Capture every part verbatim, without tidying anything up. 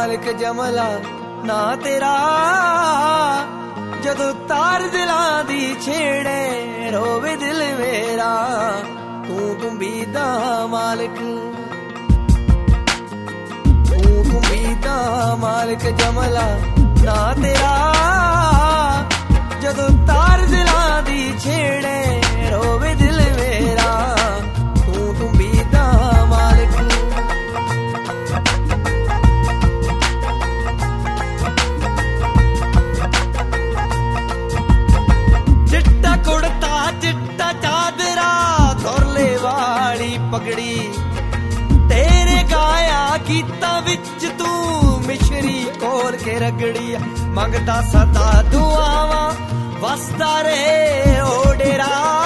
मालिक जमला ना तेरा जदों तार दिलां दी छेड़े रोवे दिल मेरा तू तुंबीदा मालिक तू तुंबीदा मालिक जमला ना तेरा जदों तार दिलां दी छेड़े रोवे दिल मेरा तू तुंबीदा मालिक चिट्टा कुड़ता चिट्टा चादरा धुरले वाली पगड़ी तेरे गाया गीता विच तू मिश्री कोल के रगड़ी मंगदा सदा दुआवां वसदा रहे ओ डेरा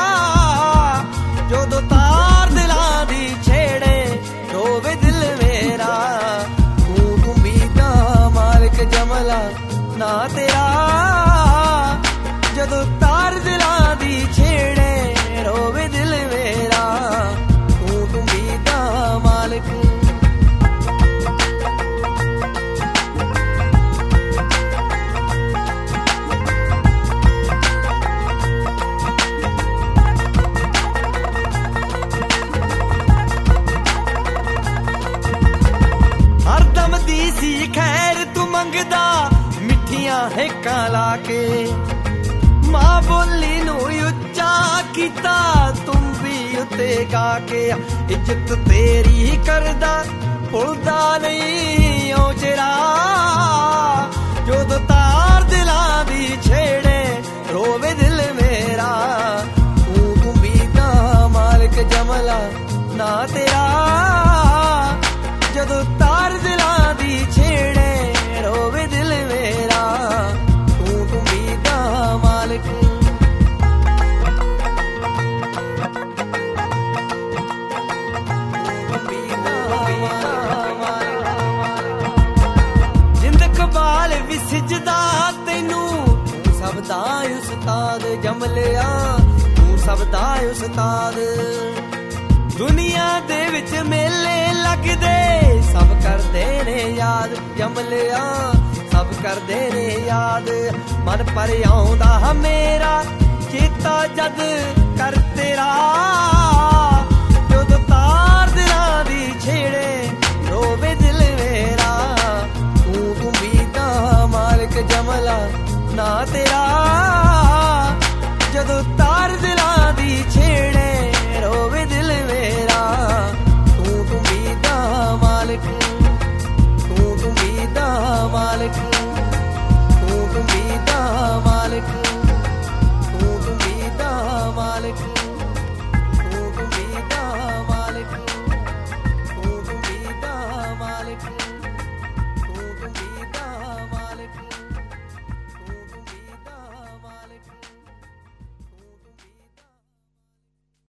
जदों तार दिलां दी छेड़े रोवे दिल मेरा तू तुंबीदा मालिक जमला ना तेरा जदों तार दिलां दी छेड़े रोवे दिल मेरा तू तुंबीदा मालिक हरदम दी सी खैर तू मंगदा मिठियां हेकां लाके मां बोली नू उच्चा कीता तुम भी उत्ते गाके इज्जत तेरी करदा भुलदा नहीं ओ चेरा जदों तार दिलां दी छेड़े रोवे दिल मेरा तू तुंबीदा मालिक जमला ना तेरा जदों तार दिलां दी छेड़े रोवे दिल मेरा तू तुंबीदा मालिक जिंद कबाल भी सिजदा तैनू तू सब दा उस्ताद जमलिया तू सब दा उस्ताद दुनिया दे विच मेले लगदे सब करदे ने याद जमलिया सब करदे ने याद मन पर आउंदा मेरा चेता जद कर तेरा जदों तार दिलां दी छेड़े रोवे दिल मेरा तू तुंबीदा मालिक जमला ना तेरा जदों तार दिलां दी छेड़े रोवे दिल मेरा तू तुंबीदा मालिक तू तुंबीदा मालिक